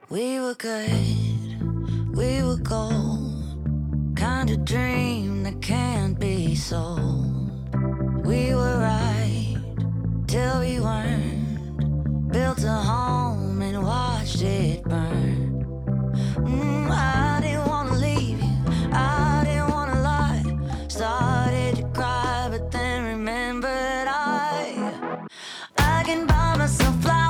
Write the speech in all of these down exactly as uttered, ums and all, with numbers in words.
We were good, we were gold, kind of dream that can't be sold. We were right till we weren't, built a home and watched it burn. Mm, I didn't wanna leave you, I didn't wanna lie. Started to cry, but then remembered I I can buy myself flowers.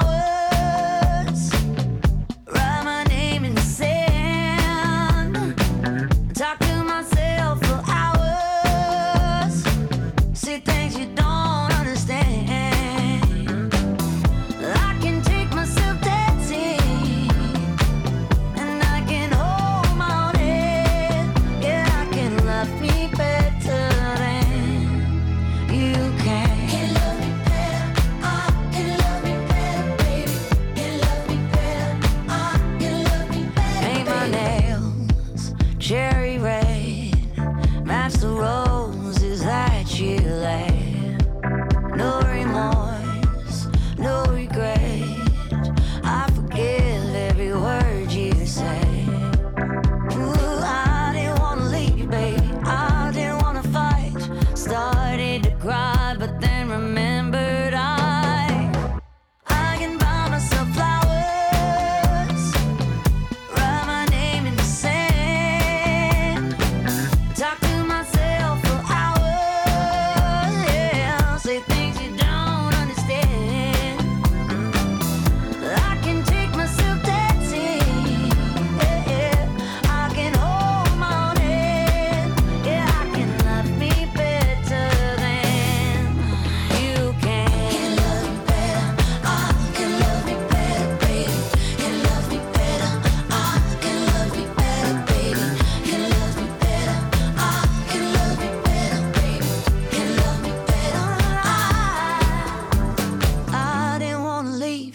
Cherry red, match the roses that you laid. No remorse, no regret, I forgive every word you say. Ooh, I didn't wanna leave, baby, I didn't wanna fight. Started to cry, but then remembered I I can buy myself flowers.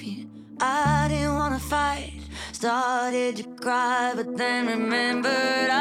I didn't wanna fight, started to cry, but then remembered